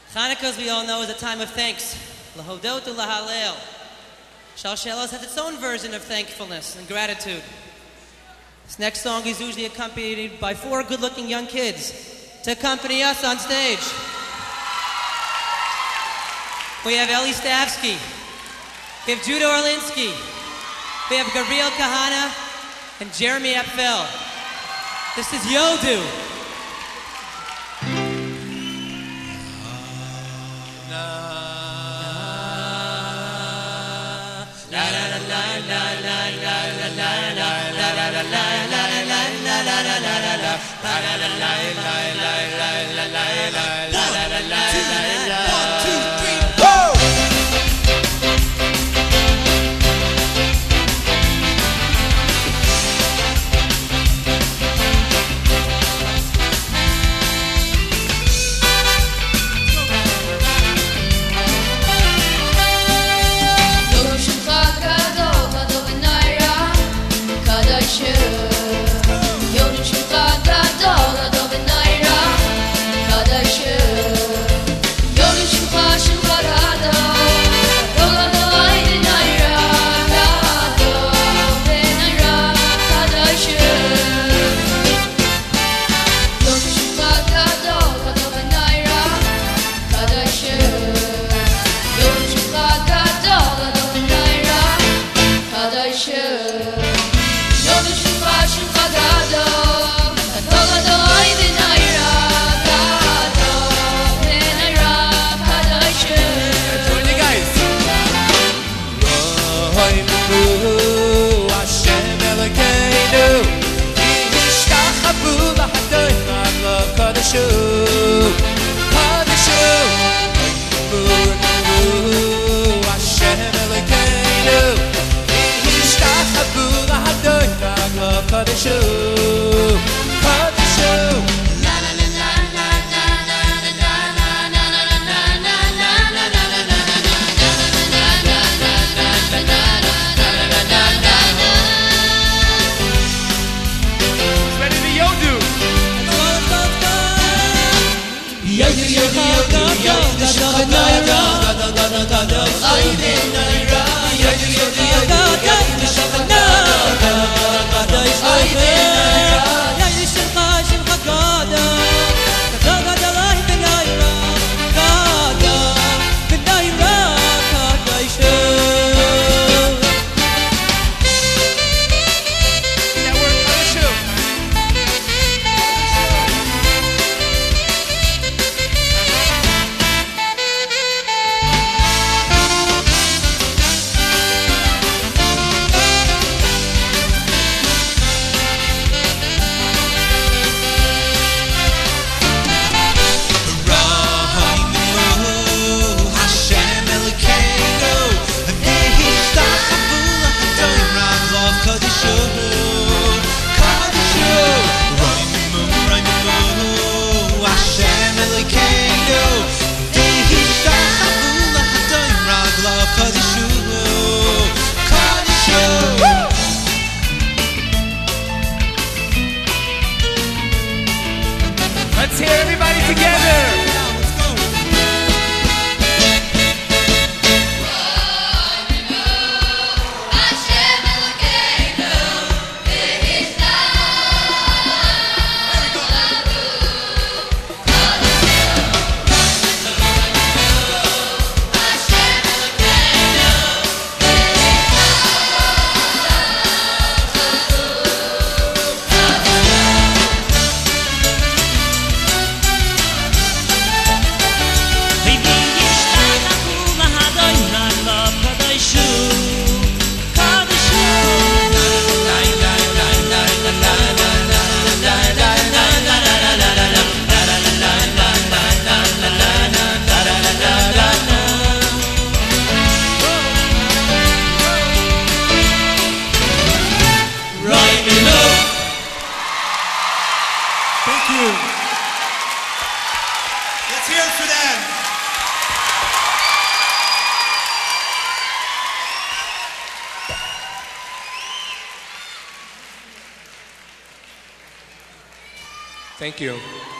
Hanukkah, as we all know, is a time of thanks. Lahodot u'lahalel. Shalshelos has its own version of thankfulness and gratitude. This next song is usually accompanied by 4 good-looking young kids to accompany us on stage. We have Eli Stavsky, we have Judah Orlinsky, we have Gabriel Kahana, and Jeremy Apfel. This is Yodu. Let's hear everybody together. Thank you. Let's hear it for them. Thank you.